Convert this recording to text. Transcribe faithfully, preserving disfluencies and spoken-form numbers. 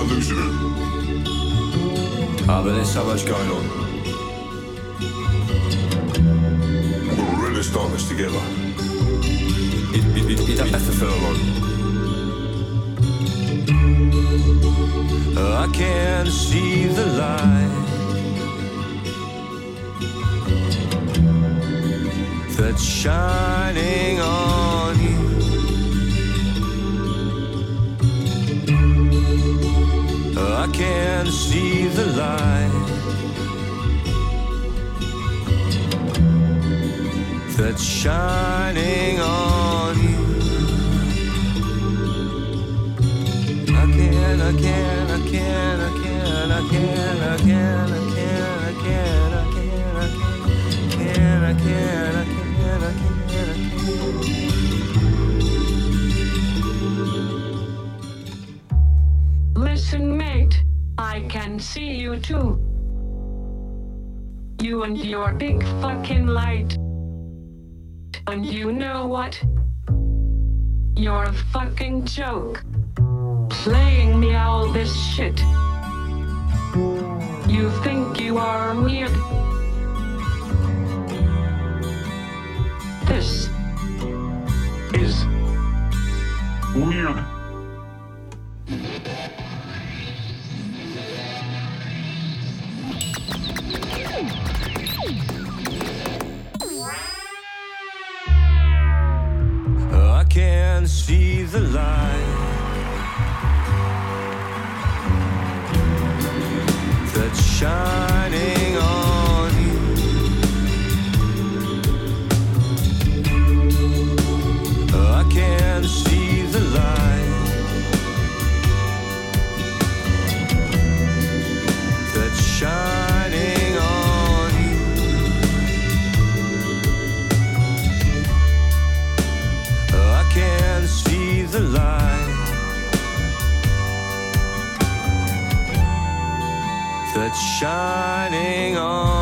losing it. Ah, but there's so much going on. We're really starting this together. You, you, you don't have to furl on. I can see the light that's shining on you. I can see the light that's shining on you. I can, I can, I can, I can, I can, I can, I can, I can, I can, I can, I can, I can, I can, I can. Listen, mate, I can see you too. You and your big fucking light. And you know what? You're a fucking joke. Playing me all this shit. You think you are weird? This is weird. I can see the light that's shining on you. I can see the light that's shining on you. I can see the light that's shining on